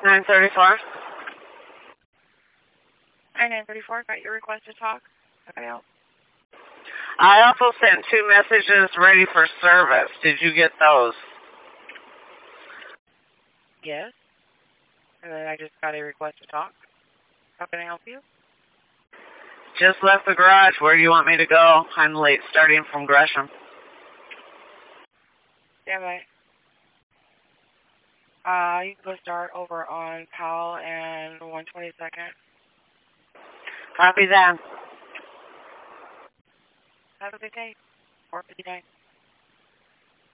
934. Hi, 934. Got your request to talk. How can I help? I also sent 2 messages ready for service. Did you get those? Yes. And then I just got a request to talk. How can I help you? Just left the garage. Where do you want me to go? I'm late starting from Gresham. Yeah, bye. You can go start over on Powell and 122nd. Copy that. Have a good day. 4:59.